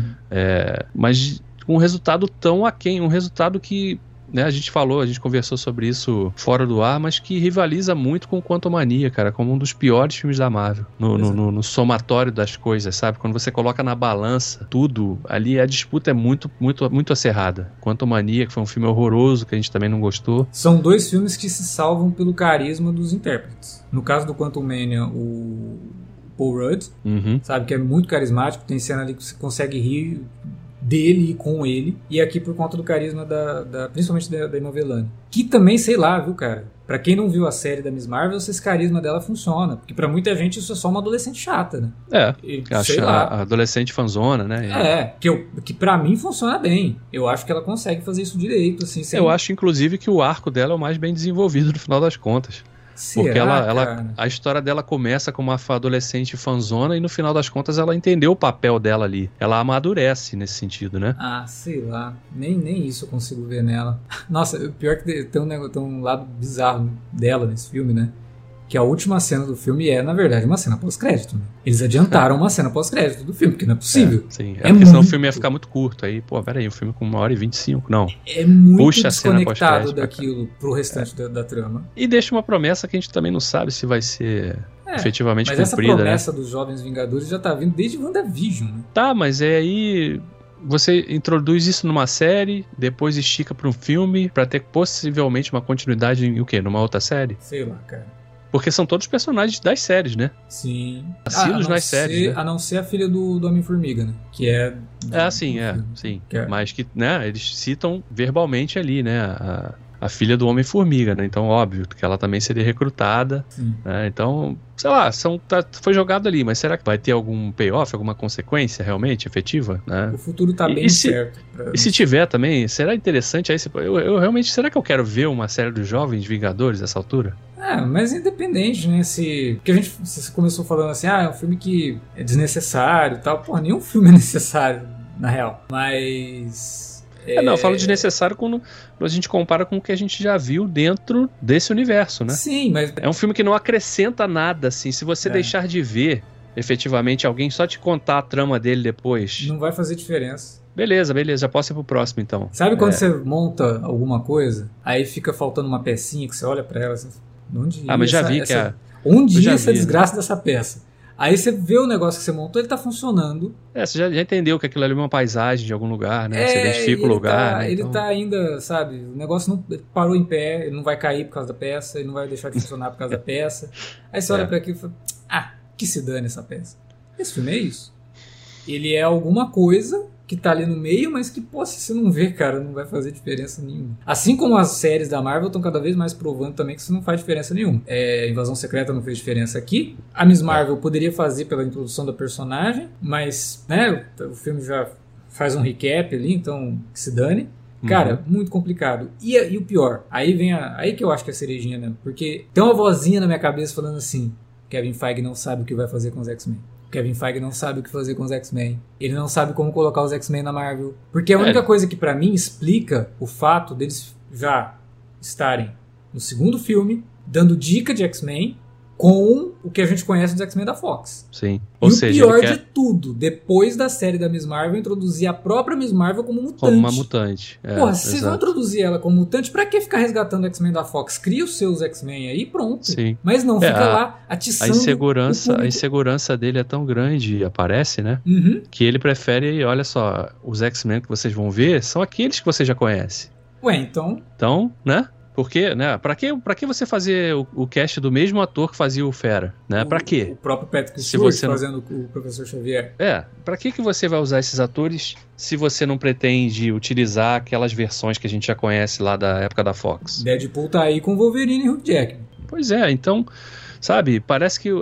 mas um resultado tão aquém, um resultado que, né, a gente conversou sobre isso fora do ar, mas que rivaliza muito com Quantumania, cara, como um dos piores filmes da Marvel, no somatório das coisas, sabe? Quando você coloca na balança tudo, ali a disputa é muito, muito, muito acirrada. Quantumania, que foi um filme horroroso, que a gente também não gostou. São dois filmes que se salvam pelo carisma dos intérpretes. No caso do Quantumania, o Paul Rudd, sabe, que é muito carismático, tem cena ali que você consegue rir dele e com ele, e aqui por conta do carisma principalmente da Emma Velani, que também, sei lá, viu, cara, pra quem não viu a série da Miss Marvel, esse carisma dela funciona, porque pra muita gente isso é só uma adolescente chata, né? Sei lá. A adolescente fanzona, né? Que pra mim funciona bem, eu acho que ela consegue fazer isso direito, assim. Eu acho, inclusive, que o arco dela é o mais bem desenvolvido no final das contas. Porque a história dela começa como uma adolescente fanzona e no final das contas ela entendeu o papel dela ali. Ela amadurece nesse sentido, né? Sei lá. Nem isso eu consigo ver nela. Nossa, pior que tem um lado bizarro dela nesse filme, né? Que a última cena do filme é, na verdade, uma cena pós-crédito, né? Eles adiantaram uma cena pós-crédito do filme, porque não é possível. Porque senão o filme ia ficar muito curto. Aí, peraí, um filme com 1h25, não. É muito desconectado daquilo pro restante da trama. E deixa uma promessa que a gente também não sabe se vai ser efetivamente cumprida. Mas essa promessa dos Jovens Vingadores já tá vindo desde WandaVision, né? Tá, mas aí... Você introduz isso numa série, depois estica pra um filme, pra ter possivelmente uma continuidade em o quê? Numa outra série? Sei lá, cara. Porque são todos personagens das séries, né? Sim. Nascidos nas séries, né? A não ser a filha do Homem-Formiga, né? Que é... sim. Mas que, né, eles citam verbalmente ali, né? A filha do Homem-Formiga, né? Então, óbvio que ela também seria recrutada, né? Então, sei lá, foi jogado ali, mas será que vai ter algum payoff, alguma consequência realmente efetiva, né? O futuro tá bem certo. E se tiver também, será interessante aí? Eu realmente, será que eu quero ver uma série dos Jovens Vingadores nessa altura? Mas independente, né? Porque você começou falando assim, é um filme que é desnecessário e tal. Pô, nenhum filme é necessário, na real. Mas... Não, eu falo desnecessário quando a gente compara com o que a gente já viu dentro desse universo, né? Sim, mas... É um filme que não acrescenta nada, assim. Se você deixar de ver, efetivamente, alguém só te contar a trama dele depois... Não vai fazer diferença. Beleza, já posso ir pro próximo, então. Sabe quando você monta alguma coisa, aí fica faltando uma pecinha que você olha pra ela... Onde mas já vi que onde ia essa desgraça dessa peça? Aí você vê o negócio que você montou, ele tá funcionando. Você já entendeu que aquilo ali é uma paisagem de algum lugar, né? Você identifica o lugar, né? Ele tá ainda, sabe, o negócio não parou em pé, ele não vai cair por causa da peça, ele não vai deixar de funcionar por causa da peça. Aí você olha pra aquilo e fala, que se dane essa peça. Esse filme é isso. Ele é alguma coisa que tá ali no meio, mas que, se você não vê, cara, não vai fazer diferença nenhuma. Assim como as séries da Marvel estão cada vez mais provando também que isso não faz diferença nenhuma. Invasão Secreta não fez diferença aqui. A Miss Marvel poderia fazer pela introdução da personagem, mas, né, o filme já faz um recap ali, então que se dane. Cara, muito complicado. E o pior, aí que eu acho que é a cerejinha mesmo, porque tem uma vozinha na minha cabeça falando assim, Kevin Feige não sabe o que vai fazer com os X-Men. Kevin Feige não sabe o que fazer com os X-Men. Ele não sabe como colocar os X-Men na Marvel. Porque a única coisa que pra mim explica o fato deles já estarem no segundo filme, dando dica de X-Men com o que a gente conhece dos X-Men da Fox. Sim. Ou seja, o pior de tudo, depois da série da Miss Marvel, introduzir a própria Miss Marvel como mutante. Como uma mutante. Se vocês vão introduzir ela como mutante, pra que ficar resgatando o X-Men da Fox? Cria os seus X-Men aí e pronto. Sim. Mas não, fica lá atiçando a insegurança dele é tão grande, aparece, né? Que ele prefere, olha só, os X-Men que vocês vão ver são aqueles que você já conhece. Então, né? Porque, né? Pra que você fazer o cast do mesmo ator que fazia o Fera, né? Pra quê? O próprio Patrick Stewart fazendo o Professor Xavier. Pra que você vai usar esses atores se você não pretende utilizar aquelas versões que a gente já conhece lá da época da Fox? Deadpool tá aí com Wolverine e Hugh Jackman. Pois é, então, sabe, parece que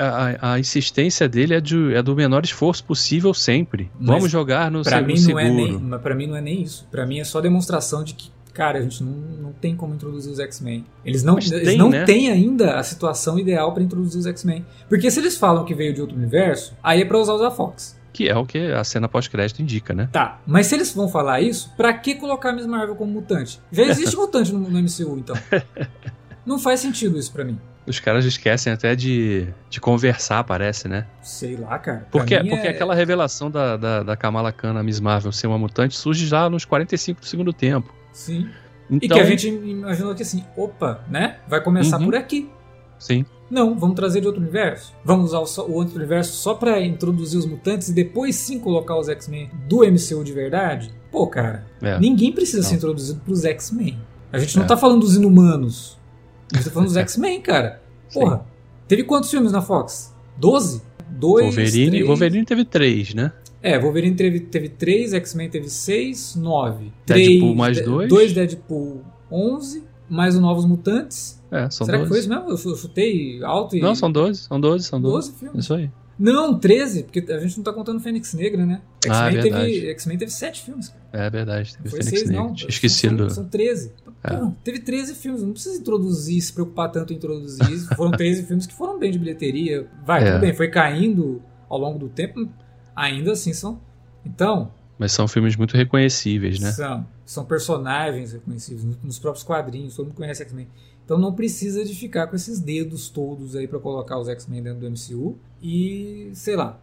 a insistência dele é do menor esforço possível sempre. Vamos jogar no seguro. Mas pra mim não é nem isso. Pra mim é só demonstração de que, cara, a gente não tem como introduzir os X-Men. Eles não têm ainda a situação ideal pra introduzir os X-Men. Porque se eles falam que veio de outro universo, aí é pra usar os da Fox. Que é o que a cena pós-crédito indica, né? Tá, mas se eles vão falar isso, pra que colocar a Miss Marvel como mutante? Já existe mutante no MCU, então. Não faz sentido isso pra mim. Os caras esquecem até de conversar, parece, né? Sei lá, cara. Porque aquela revelação da Kamala Khan na Miss Marvel ser uma mutante surge já nos 45 do segundo tempo. Sim. Então, e que a gente imaginou que assim, né? Vai começar por aqui. Sim. Não, vamos trazer de outro universo. Vamos usar o outro universo só pra introduzir os mutantes e depois sim colocar os X-Men do MCU de verdade? Pô, cara, ninguém precisa ser introduzido pros X-Men. A gente não tá falando dos Inumanos. A gente tá falando dos X-Men, cara. Porra, teve quantos filmes na Fox? 12? 2, Wolverine teve 3, né? Wolverine teve 3, X-Men teve 6, 9. Deadpool mais 2. 2 Deadpool, 11, mais os Novos Mutantes. São Será 12. que foi isso mesmo? Eu chutei alto e... Não, são 12. São 12 filmes. Isso aí. Não, 13, porque a gente não tá contando Fênix Negra, né? X-Men teve 7 filmes. É verdade, teve foi Fênix 6 Negra. não. Esqueci São 13. Pô, teve 13 filmes, não precisa se preocupar tanto em introduzir isso. Foram 13 filmes que foram bem de bilheteria. Tudo bem, foi caindo ao longo do tempo, ainda assim são... Então... Mas são filmes muito reconhecíveis, né? São personagens reconhecíveis nos próprios quadrinhos, todo mundo conhece X-Men. Então não precisa de ficar com esses dedos todos aí pra colocar os X-Men dentro do MCU e, sei lá...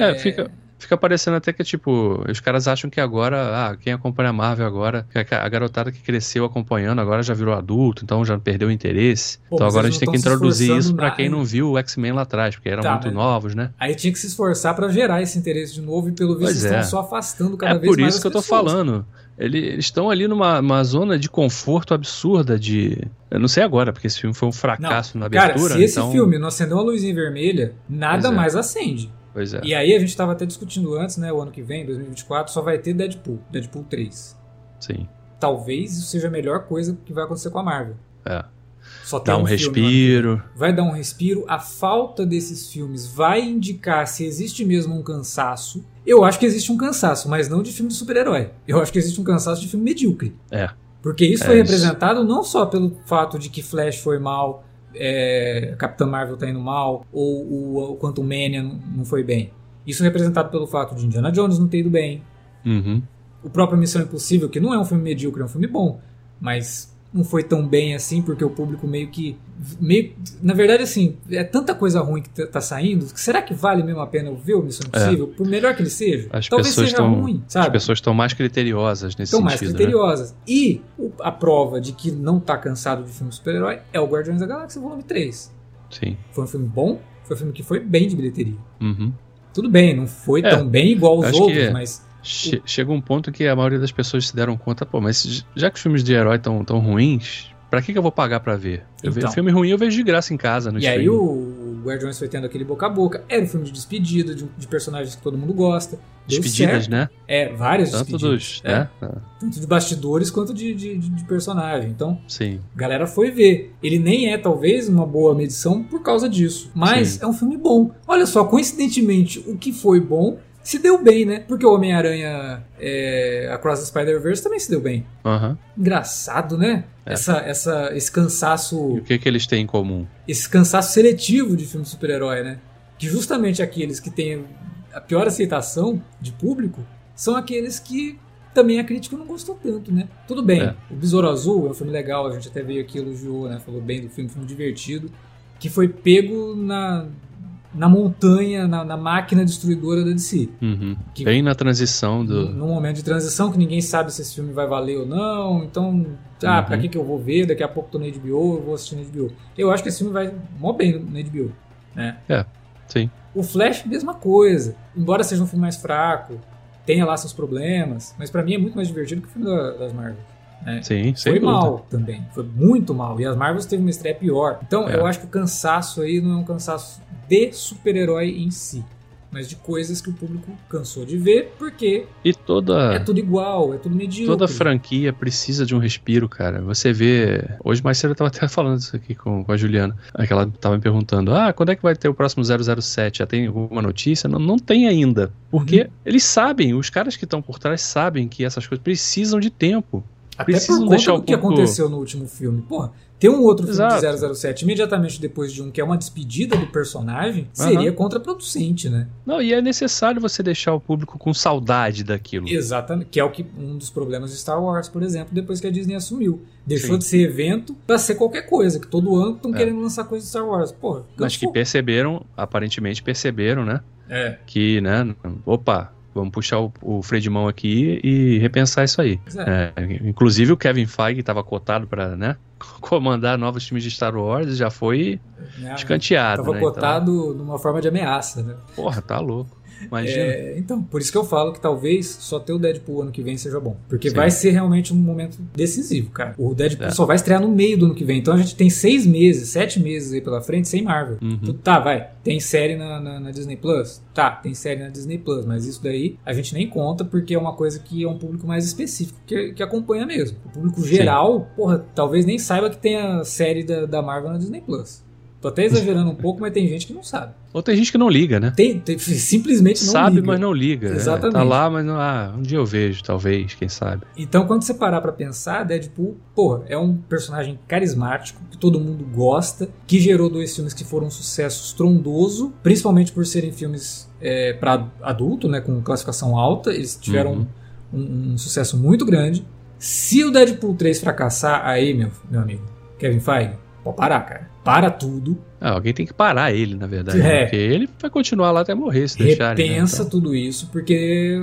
Fica parecendo até que, tipo, os caras acham que agora, quem acompanha a Marvel agora, a garotada que cresceu acompanhando agora já virou adulto, então já perdeu o interesse. Então agora a gente tem que introduzir isso pra quem não viu o X-Men lá atrás, porque eram muito novos, né? Aí tinha que se esforçar pra gerar esse interesse de novo e pelo visto estão só afastando cada vez mais. É por isso que eu tô falando. Eles estão ali numa zona de conforto absurda Eu não sei agora, porque esse filme foi um fracasso na abertura. Cara, se esse filme não acendeu uma luzinha vermelha, nada mais acende. Pois é. E aí a gente estava até discutindo antes, né? O ano que vem, 2024, só vai ter Deadpool 3. Sim. Talvez isso seja a melhor coisa que vai acontecer com a Marvel. Só dá um respiro. Vai dar um respiro. A falta desses filmes vai indicar se existe mesmo um cansaço. Eu acho que existe um cansaço, mas não de filme de super-herói. Eu acho que existe um cansaço de filme medíocre. Porque isso foi representado não só pelo fato de que Flash foi mal... Capitã Marvel tá indo mal, ou o Quantum Mania não foi bem. Isso é representado pelo fato de Indiana Jones não ter ido bem. O próprio Missão Impossível, que não é um filme medíocre, é um filme bom, mas não foi tão bem assim, porque o público meio na verdade, assim, é tanta coisa ruim que tá saindo, que será que vale mesmo a pena eu ver o Missão Impossível? Por melhor que ele seja, talvez seja ruim, sabe? As pessoas estão mais criteriosas nesse sentido, mais criteriosas, né? E a prova de que não tá cansado de filme super-herói é o Guardiões da Galáxia Volume 3. Sim. Foi um filme bom, foi um filme que foi bem de bilheteria. Uhum. Tudo bem, não foi tão bem igual os outros, mas... Chega um ponto que a maioria das pessoas se deram conta, mas já que os filmes de herói tão ruins, pra que eu vou pagar pra ver? Filme ruim eu vejo de graça em casa, no streaming. E aí o Guardiões foi tendo aquele boca a boca. Era um filme de despedida, de personagens que todo mundo gosta. Despedidas, né? Várias tanto despedidas. Né? Tanto de bastidores quanto de personagem. Então, sim, a galera foi ver. Ele nem é, talvez, uma boa medição por causa disso. Mas é um filme bom. Olha só, coincidentemente, o que foi bom se deu bem, né? Porque o Homem-Aranha Across the Spider-Verse também se deu bem. Uhum. Engraçado, né? Esse cansaço... E o que eles têm em comum? Esse cansaço seletivo de filme de super-herói, né? Que justamente aqueles que têm a pior aceitação de público são aqueles que também a crítica não gostou tanto, né? Tudo bem, o Besouro Azul é um filme legal, a gente até veio aqui, elogiou, né? Falou bem do filme divertido, que foi pego na montanha, na máquina destruidora da DC. Uhum. Bem na transição num momento de transição que ninguém sabe se esse filme vai valer ou não, então, pra que eu vou ver? Daqui a pouco tô na HBO, eu vou assistir na HBO. Eu acho que esse filme vai mó bem na HBO, né? Sim. O Flash, mesma coisa. Embora seja um filme mais fraco, tenha lá seus problemas, mas pra mim é muito mais divertido que o filme das Marvel. Né? Sim, foi mal também, foi muito mal. E as Marvels teve uma estreia pior. Então eu acho que o cansaço aí não é um cansaço de super-herói em si, mas de coisas que o público cansou de ver, porque é tudo igual, é tudo medíocre. Toda franquia precisa de um respiro, cara. Você vê... Hoje mais cedo eu tava até falando isso aqui com a Juliana, que ela tava me perguntando, quando é que vai ter o próximo 007? Já tem alguma notícia? Não tem ainda, porque eles sabem, os caras que estão por trás sabem que essas coisas precisam de tempo. Até precisam por conta do que aconteceu no último filme. Porra, ter um outro filme de 007 imediatamente depois de um que é uma despedida do personagem seria contraproducente, né? Não, e é necessário você deixar o público com saudade daquilo. Exatamente, que é um dos problemas de Star Wars, por exemplo, depois que a Disney assumiu. Deixou de ser evento pra ser qualquer coisa, que todo ano estão querendo lançar coisa de Star Wars. Porra, mas que aparentemente perceberam, né? Que, né, vamos puxar o freio de mão aqui e repensar isso aí. Inclusive o Kevin Feige estava cotado para, né, comandar novos filmes de Star Wars e já foi escanteado. Estava cotado numa forma de ameaça, né? Porra, tá louco. Imagina. Então, por isso que eu falo que talvez só ter o Deadpool ano que vem seja bom. Porque vai ser realmente um momento decisivo, cara. O Deadpool só vai estrear no meio do ano que vem. Então a gente tem 6 meses, 7 meses aí pela frente sem Marvel. Tem série na Disney Plus? Tem série na Disney Plus. Mas isso daí a gente nem conta porque é uma coisa que é um público mais específico que acompanha mesmo. O público geral, talvez nem saiba que tem a série da Marvel na Disney Plus. Tô até exagerando um pouco, mas tem gente que não sabe. Ou tem gente que não liga, né? Simplesmente não liga. Sabe, mas não liga. Exatamente. Tá lá, mas não, um dia eu vejo, talvez, quem sabe. Então, quando você parar pra pensar, Deadpool, é um personagem carismático, que todo mundo gosta, que gerou 2 filmes que foram um sucesso estrondoso, principalmente por serem filmes pra adulto, né, com classificação alta. Eles tiveram um sucesso muito grande. Se o Deadpool 3 fracassar, aí, meu amigo, Kevin Feige, pode parar, cara. Para tudo. Alguém tem que parar ele, na verdade. Porque ele vai continuar lá até morrer, se deixarem. Repensa tudo isso, porque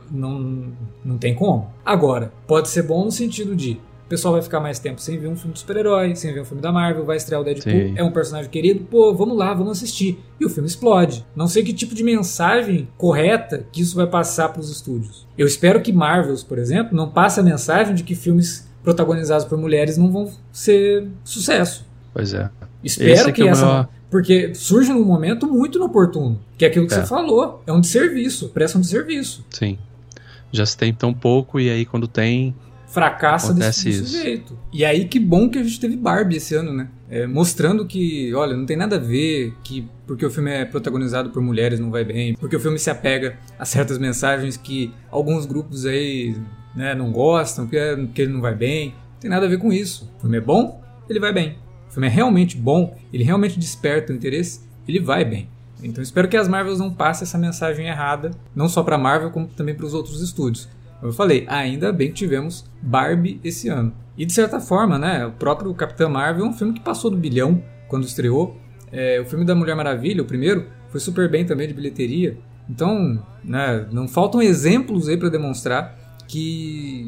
não tem como. Agora, pode ser bom no sentido de o pessoal vai ficar mais tempo sem ver um filme de super-herói, sem ver um filme da Marvel, vai estrear o Deadpool, é um personagem querido, vamos lá, vamos assistir. E o filme explode. Não sei que tipo de mensagem correta que isso vai passar para os estúdios. Eu espero que Marvels, por exemplo, não passe a mensagem de que filmes protagonizados por mulheres não vão ser sucesso. Pois é. Espero que essa... Porque surge num momento muito inoportuno. Que é aquilo que você falou. É um desserviço. Presta um desserviço. Sim. Já se tem tão pouco e aí quando tem... Fracassa desse jeito. E aí que bom que a gente teve Barbie esse ano, né? Mostrando que, olha, não tem nada a ver que porque o filme é protagonizado por mulheres não vai bem. Porque o filme se apega a certas mensagens que alguns grupos aí, né, não gostam, porque ele não vai bem. Não tem nada a ver com isso. O filme é bom, ele vai bem. O filme é realmente bom, ele realmente desperta o interesse, ele vai bem. Então espero que as Marvels não passem essa mensagem errada, não só para a Marvel, como também para os outros estúdios. Como eu falei, ainda bem que tivemos Barbie esse ano. E de certa forma, né, o próprio Capitã Marvel é um filme que passou do 1 bilhão quando estreou. O filme da Mulher Maravilha, o primeiro, foi super bem também de bilheteria. Então, né, não faltam exemplos aí para demonstrar que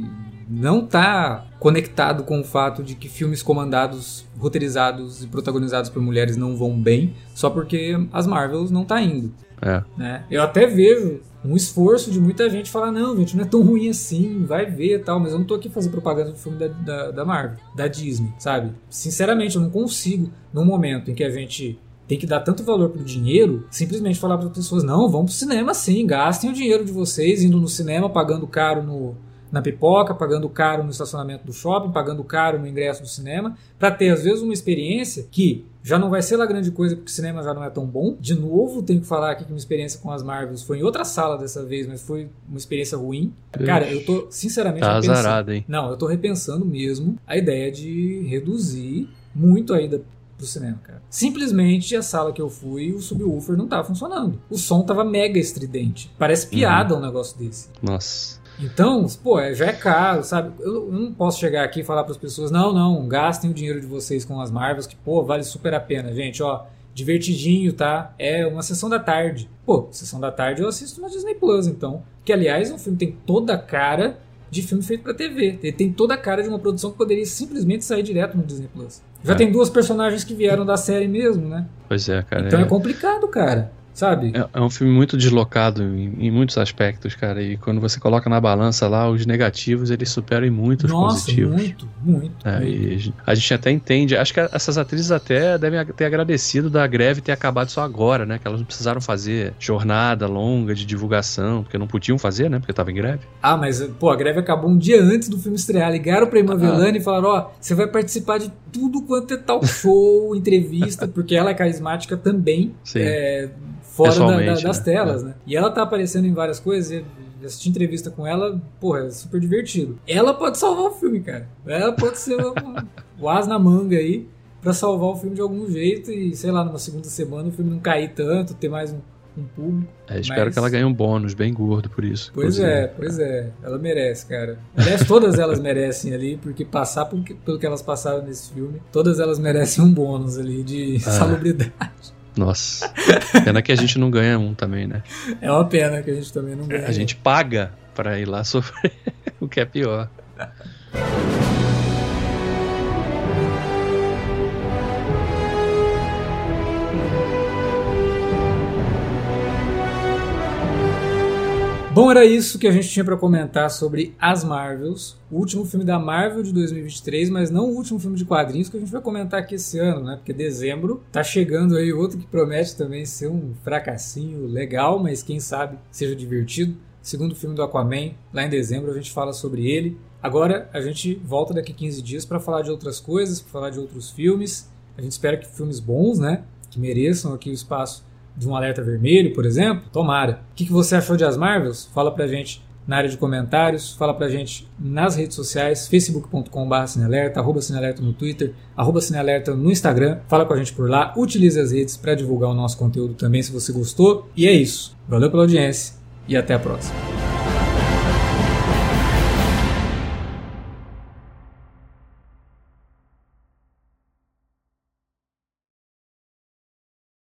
não tá conectado com o fato de que filmes comandados, roteirizados e protagonizados por mulheres não vão bem, só porque as Marvels não tá indo. Né? Eu até vejo um esforço de muita gente falar, não, gente, não é tão ruim assim, vai ver e tal, mas eu não tô aqui fazendo propaganda do filme da Marvel, da Disney, sabe? Sinceramente, eu não consigo, num momento em que a gente tem que dar tanto valor pro dinheiro, simplesmente falar para as pessoas, não, vão pro cinema sim, gastem o dinheiro de vocês indo no cinema, pagando caro na pipoca, pagando caro no estacionamento do shopping, pagando caro no ingresso do cinema, para ter às vezes uma experiência que já não vai ser lá grande coisa porque o cinema já não é tão bom. De novo, tenho que falar aqui que minha experiência com as Marvels foi em outra sala dessa vez, mas foi uma experiência ruim. Cara, eu tô sinceramente azarado, hein? Não, eu tô repensando mesmo a ideia de reduzir muito ainda pro cinema, cara. Simplesmente a sala que eu fui, o subwoofer não tava funcionando. O som tava mega estridente. Parece piada um negócio desse. Nossa. Então, pô, já é caro, sabe? Eu não posso chegar aqui e falar para as pessoas, não, gastem o dinheiro de vocês com as Marvels, que, pô, vale super a pena, gente, ó, divertidinho, tá? É uma sessão da tarde. Pô, sessão da tarde eu assisto na Disney Plus, então. Que, aliás, um filme tem toda a cara de filme feito pra TV. Ele tem toda a cara de uma produção que poderia simplesmente sair direto no Disney Plus. Já tem 2 personagens que vieram da série mesmo, né? Pois é, cara. Então é complicado, cara. Sabe? É um filme muito deslocado em muitos aspectos, cara. E quando você coloca na balança lá, os negativos, eles superam muito os positivos. Muito. E a gente até entende. Acho que essas atrizes até devem ter agradecido da greve ter acabado só agora, né? Que elas não precisaram fazer jornada longa de divulgação, porque não podiam fazer, né? Porque tava em greve. Ah, mas, pô, a greve acabou um dia antes do filme estrear. Ligaram pra Irma Velani e falaram, ó, você vai participar de tudo quanto é talk show, entrevista, porque ela é carismática também. Sim. Fora das telas, né? E ela tá aparecendo em várias coisas, e assistir entrevista com ela, porra, é super divertido. Ela pode salvar o filme, cara. Ela pode ser o as na manga aí pra salvar o filme de algum jeito e, sei lá, numa segunda semana o filme não cair tanto, ter mais um público. Espero que ela ganhe um bônus bem gordo por isso. Pois é. Ela merece, cara. Aliás, todas elas merecem ali, porque passar pelo que elas passaram nesse filme, todas elas merecem um bônus ali de salubridade. Nossa, pena que a gente não ganha um também, né? É uma pena que a gente também não ganha. A gente paga pra ir lá sofrer, o que é pior. Bom, era isso que a gente tinha pra comentar sobre As Marvels, o último filme da Marvel de 2023, mas não o último filme de quadrinhos que a gente vai comentar aqui esse ano, né? Porque dezembro tá chegando aí outro que promete também ser um fracassinho legal, mas quem sabe seja divertido. Segundo filme do Aquaman, lá em dezembro a gente fala sobre ele. Agora a gente volta daqui 15 dias para falar de outras coisas, para falar de outros filmes. A gente espera que filmes bons, né? Que mereçam aqui o espaço de um Alerta Vermelho, por exemplo. Tomara. O que você achou de As Marvels? Fala pra gente na área de comentários, fala pra gente nas redes sociais, facebook.com/cinealerta, @cinealerta no Twitter, @cinealerta no Instagram. Fala com a gente por lá, utilize as redes para divulgar o nosso conteúdo também se você gostou. E é isso. Valeu pela audiência e até a próxima.